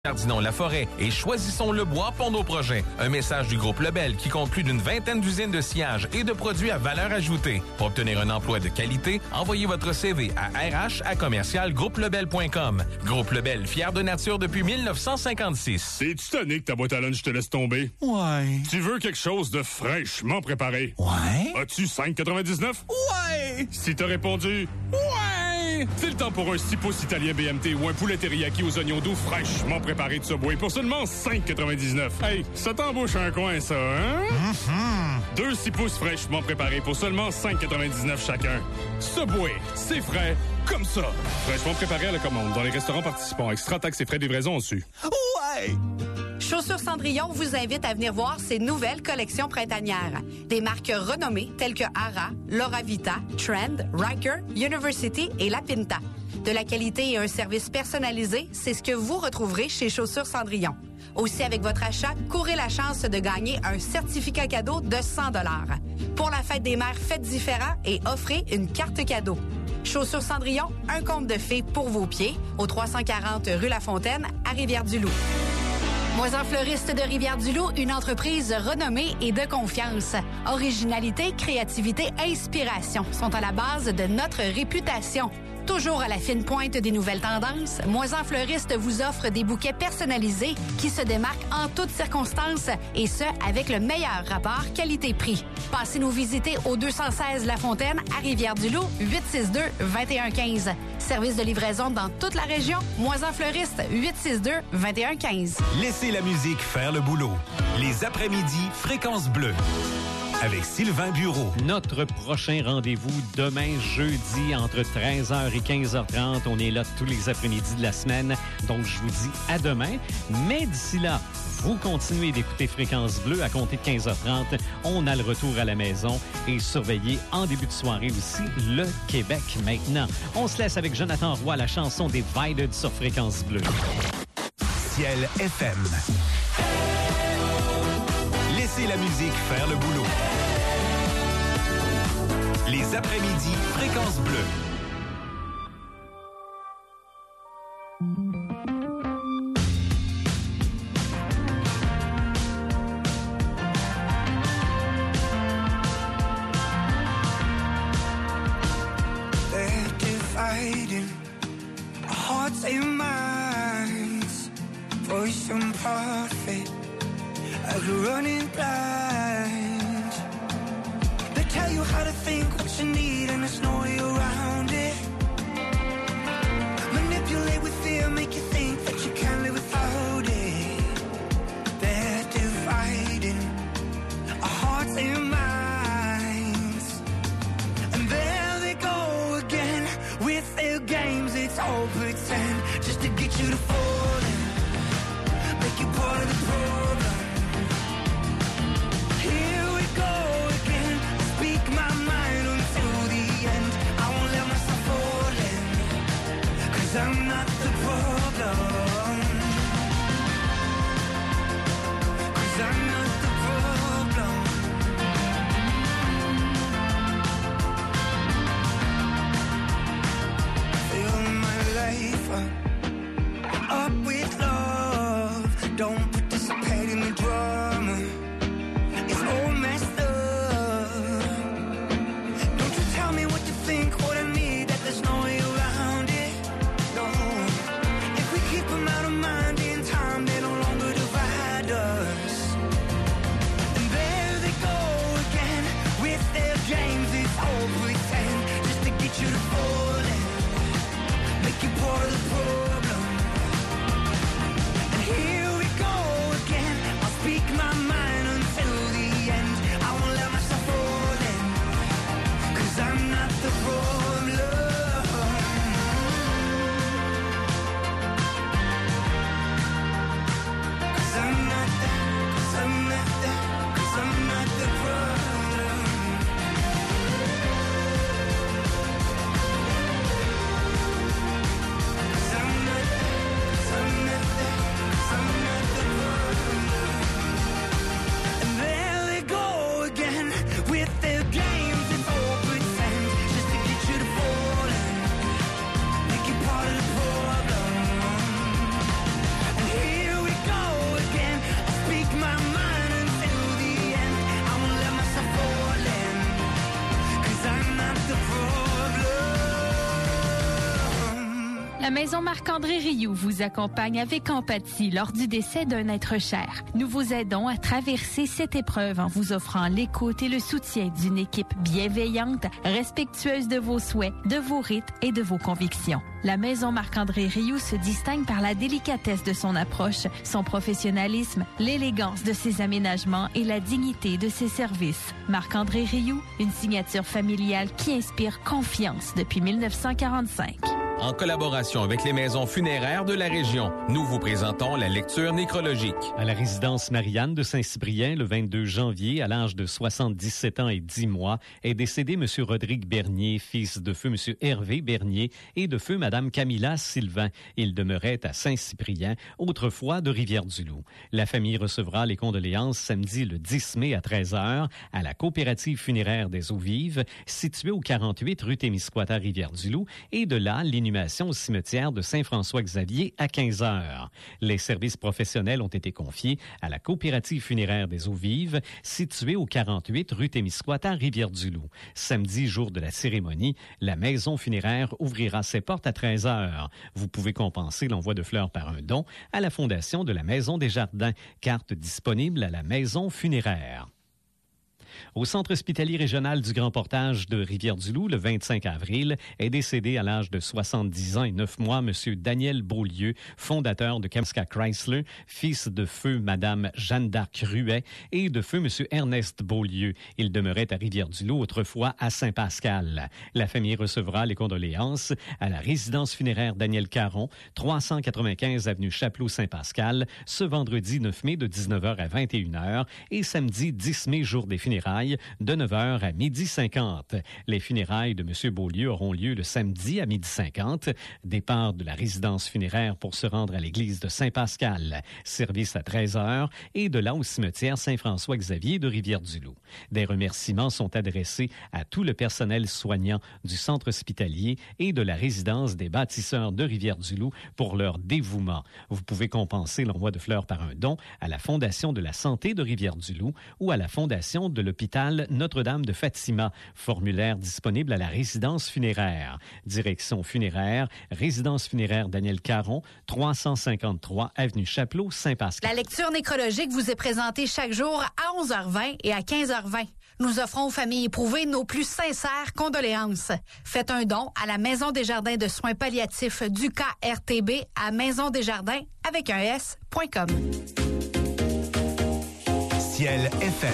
Ferdinand-Laforêt et choisissons le bois pour nos projets. Un message du groupe Lebel qui compte plus d'une vingtaine d'usines de sciage et de produits à valeur ajoutée. Pour obtenir un emploi de qualité, envoyez votre CV à rh@commercialgroupe-lebel.com. Groupe Lebel, fier de nature depuis 1956. T'es-tu tanné que ta boîte à lunch te laisse tomber? Ouais. Tu veux quelque chose de fraîchement préparé? Ouais. As-tu 5,99? Ouais. Si t'as répondu ouais, c'est le temps pour un 6 pouces italien BMT ou un poulet teriyaki aux oignons doux fraîchement préparé de Subway pour seulement 5,99. Hey, ça t'embauche un coin, ça, hein? Mm-hmm. 2 6 pouces fraîchement préparés pour seulement 5,99 chacun. Subway, c'est frais comme ça. Fraîchement préparé à la commande dans les restaurants participants. Extra taxes et frais de livraison dessus. Ouais. Chaussures Cendrillon vous invite à venir voir ses nouvelles collections printanières. Des marques renommées telles que Ara, Laura Vita, Trend, Riker, University et La Pinta. De la qualité et un service personnalisé, c'est ce que vous retrouverez chez Chaussures Cendrillon. Aussi, avec votre achat, courez la chance de gagner un certificat cadeau de 100 $. Pour la fête des mères, faites différent et offrez une carte cadeau. Chaussures Cendrillon, un conte de fées pour vos pieds, au 340 rue La Fontaine, à Rivière-du-Loup. Moisin Fleuriste de Rivière-du-Loup, une entreprise renommée et de confiance. Originalité, créativité, inspiration sont à la base de notre réputation. Toujours à la fine pointe des nouvelles tendances, Moisin Fleuriste vous offre des bouquets personnalisés qui se démarquent en toutes circonstances et ce, avec le meilleur rapport qualité-prix. Passez nous visiter au 216 La Fontaine à Rivière-du-Loup, 862-2115. Service de livraison dans toute la région, Moisin Fleuriste, 862-2115. Laissez la musique faire le boulot. Les après-midi, Fréquence Bleue. Avec Sylvain Bureau. Notre prochain rendez-vous demain, jeudi, entre 13h et 15h30. On est là tous les après-midi de la semaine. Donc, je vous dis à demain. Mais d'ici là, vous continuez d'écouter Fréquence Bleue à compter de 15h30. On a le retour à la maison et surveillez en début de soirée aussi le Québec maintenant. On se laisse avec Jonathan Roy, la chanson des Divided sur Fréquence Bleue. Ciel FM. Laissez la musique faire le boulot. Les après-midi, Fréquence Bleue. They're dividing our hearts and minds for some profit. Like running blind. They tell you how to think, what you need, and there's no way around it. Manipulate with fear, make you think that you can't live without it. They're dividing our hearts and minds. And there they go again with their games, it's all pretend. Just to get you to fall in, make you part of the problem. Here we go again. Speak my mind until the end. I won't let myself fall in, 'cause I'm not the problem. 'Cause I'm not the problem. Fill my life up with love. Don't participate La Maison Marc-André Rioux vous accompagne avec empathie lors du décès d'un être cher. Nous vous aidons à traverser cette épreuve en vous offrant l'écoute et le soutien d'une équipe bienveillante, respectueuse de vos souhaits, de vos rites et de vos convictions. La Maison Marc-André Rioux se distingue par la délicatesse de son approche, son professionnalisme, l'élégance de ses aménagements et la dignité de ses services. Marc-André Rioux, une signature familiale qui inspire confiance depuis 1945. En collaboration avec les maisons funéraires de la région, nous vous présentons la lecture nécrologique. À la résidence Marianne de Saint-Cyprien, le 22 janvier, à l'âge de 77 ans et 10 mois, est décédé M. Rodrigue Bernier, fils de feu M. Hervé Bernier et de feu Mme Camilla Sylvain. Il demeurait à Saint-Cyprien, autrefois de Rivière-du-Loup. La famille recevra les condoléances samedi le 10 mai à 13h à la coopérative funéraire des Eaux-Vives, située au 48 rue Témiscouata, Rivière-du-Loup, et de là, l'inhumation au cimetière de Saint-François-Xavier à 15h. Les services professionnels ont été confiés à la coopérative funéraire des Eaux-Vives, située au 48 rue Témiscouata, Rivière-du-Loup. Samedi, jour de la cérémonie, la maison funéraire ouvrira ses portes à 13h. Vous pouvez compenser l'envoi de fleurs par un don à la Fondation de la Maison des Jardins. Carte disponible à la maison funéraire. Au Centre hospitalier régional du Grand Portage de Rivière-du-Loup, le 25 avril, est décédé à l'âge de 70 ans et 9 mois M. Daniel Beaulieu, fondateur de Kamoska Chrysler, fils de feu Mme Jeanne d'Arc Ruet et de feu M. Ernest Beaulieu. Il demeurait à Rivière-du-Loup, autrefois à Saint-Pascal. La famille recevra les condoléances à la résidence funéraire Daniel Caron, 395 avenue Chapelot-Saint-Pascal, ce vendredi 9 mai de 19h à 21h et samedi 10 mai, jour des funérailles, de 9h à 12h50. Les funérailles de M. Beaulieu auront lieu le samedi à 12h50. Départ de la résidence funéraire pour se rendre à l'église de Saint-Pascal. Service à 13h et de là au cimetière Saint-François-Xavier de Rivière-du-Loup. Des remerciements sont adressés à tout le personnel soignant du centre hospitalier et de la résidence des bâtisseurs de Rivière-du-Loup pour leur dévouement. Vous pouvez compenser l'envoi de fleurs par un don à la Fondation de la santé de Rivière-du-Loup ou à la Fondation de l'hôpital Notre-Dame de Fatima. Formulaire disponible à la résidence funéraire. Direction funéraire, résidence funéraire Daniel Caron, 353 avenue Chapelot, Saint-Pascal. La lecture nécrologique vous est présentée chaque jour à 11h20 et à 15h20. Nous offrons aux familles éprouvées nos plus sincères condoléances. Faites un don à la Maison des Jardins de soins palliatifs du KRTB à maisondesjardins avec un S.com. Ciel FM.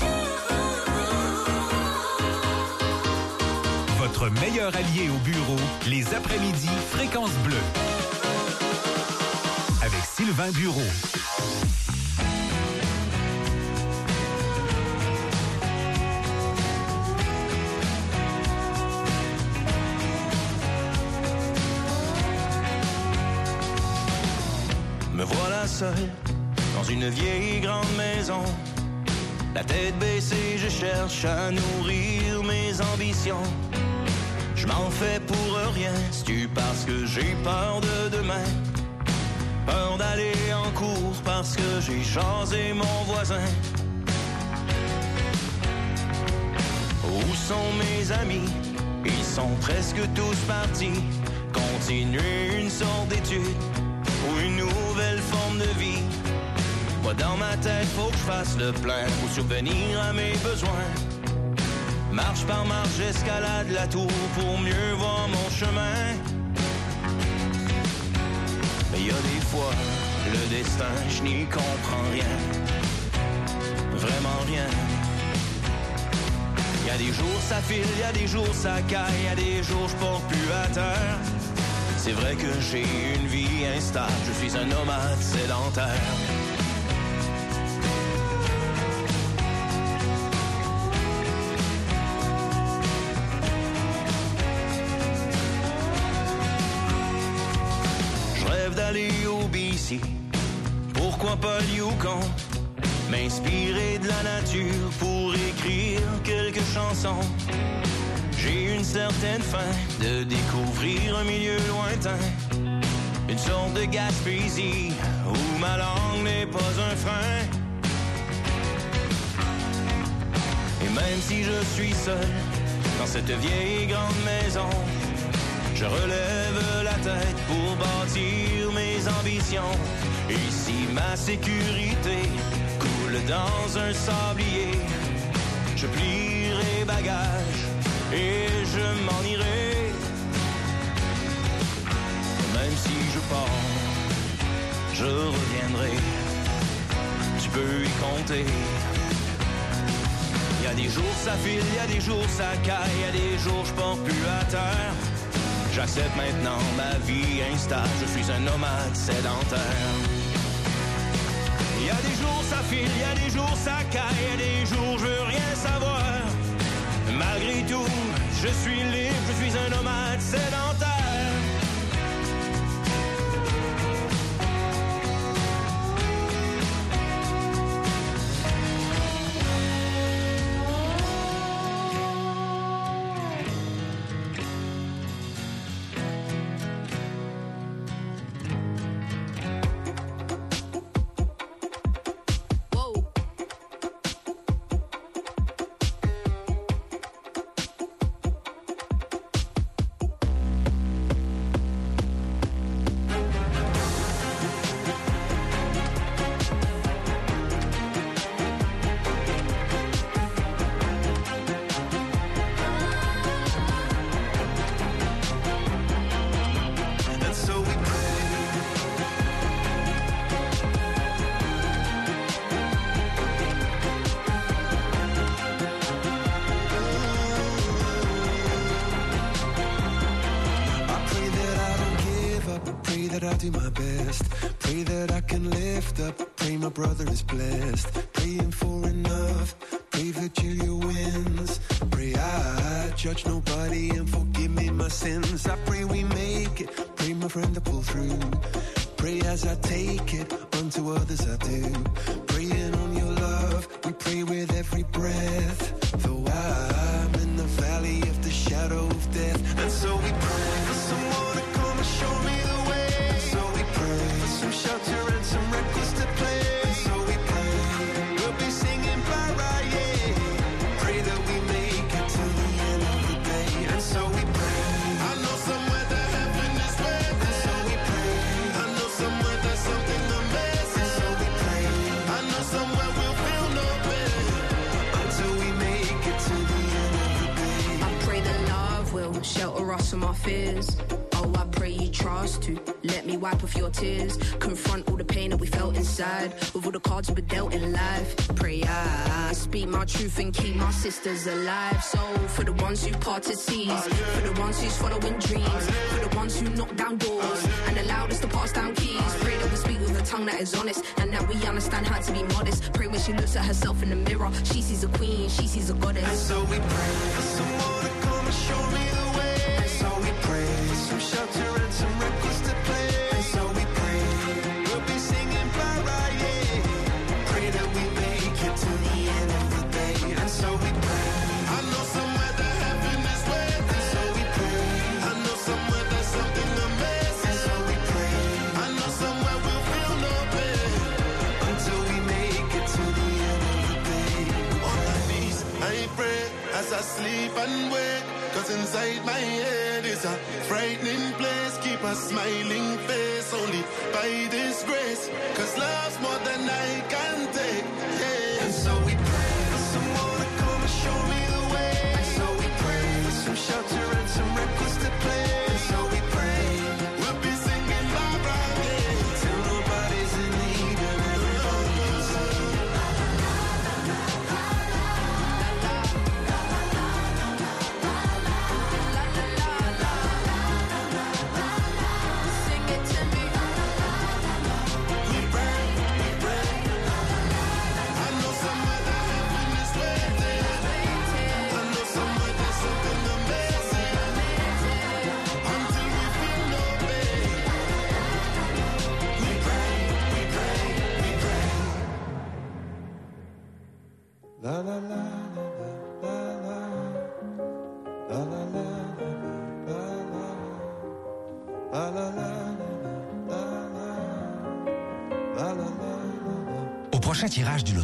Votre meilleur allié au bureau, les après-midi Fréquence Bleue. Avec Sylvain Bureau. Me voilà seul dans une vieille grande maison. La tête baissée, je cherche à nourrir mes ambitions. Je m'en fais pour rien, c'est-tu parce que j'ai peur de demain? Peur d'aller en cours parce que j'ai jasé mon voisin. Où sont mes amis? Ils sont presque tous partis. Continuer une sorte d'étude ou une nouvelle forme de vie. Moi dans ma tête, faut que je fasse le plein pour subvenir à mes besoins. Marche par marche, j'escalade la tour pour mieux voir mon chemin. Mais y a des fois, le destin, je n'y comprends rien. Vraiment rien. Y a des jours ça file, y a des jours ça caille, y a des jours je porte plus à terre. C'est vrai que j'ai une vie instable, je suis un nomade sédentaire. D'aller au BC, pourquoi pas le Yukon? M'inspirer de la nature pour écrire quelques chansons. J'ai une certaine faim de découvrir un milieu lointain, une sorte de Gaspésie où ma langue n'est pas un frein. Et même si je suis seul dans cette vieille grande maison, Je relève la tête pour bâtir mes ambitions. Et si ma sécurité coule dans un sablier, je plierai bagages et je m'en irai. Même si je pars, je reviendrai. Tu peux y compter. Il y a des jours ça file, il y a des jours ça caille, il y a des jours je porte plus à terre. J'accepte maintenant ma vie instable, je suis un nomade sédentaire. Il y a des jours ça file, il y a des jours ça caille, il y a des jours je veux rien savoir. Malgré tout, je suis libre, je suis un nomade sédentaire. Do my best, pray that I can lift up, pray my brother is blessed, praying for enough, pray Virginia wins, pray I judge nobody and forgive me my sins, I pray we make it, pray my friend to pull through, pray as I take it, unto others I do, praying on your love, we pray with every breath, though I'm in the valley of the shadow of death, and so we pray for someone to come and show me the way. Some shelter and some records to play. And so we pray, we'll be singing bye-bye, yeah. Pray that we make it to the end of the day. And so we pray, I know somewhere that heaven is waiting. And so we pray, I know somewhere there's something amazing. And so we pray, I know somewhere we'll feel no pain until we make it to the end of the day. I pray that love will shelter us from our fears. Oh, I pray you trust to let me wipe off your tears. Confront all the pain that we felt inside with all the cards we were dealt in life. Pray I speak my truth and keep my sisters alive. So for the ones who parted seas, for the ones who's following dreams, for the ones who knock down doors and allowed us to pass down keys. Pray that we speak with a tongue that is honest and that we understand how to be modest. Pray when she looks at herself in the mirror, she sees a queen, she sees a goddess. And so we pray for someone to come and show me the way. And so we pray for some shelter and some records to play. And so we pray, we'll be singing bye-bye, yeah. Pray that we make it to the end of the day. And so we pray, I know somewhere that heaven is waiting. And so we pray, I know somewhere there's something amazing. And so we pray, I know somewhere we'll feel no pain until we make it to the end of the day. On my knees, I pray as I sleep and wake. Cause inside my head is a frightening place. Keep a smiling face only by this grace. Cause love's more than I can take, yeah. And so we pray for someone to come and show me the way. And so we pray for some shelter and some records to play. And so we pray, we'll be singing bye-bye, yeah. Till nobody's in need and everybody can sing. La la la la la la la la la la la. Au prochain tirage du loto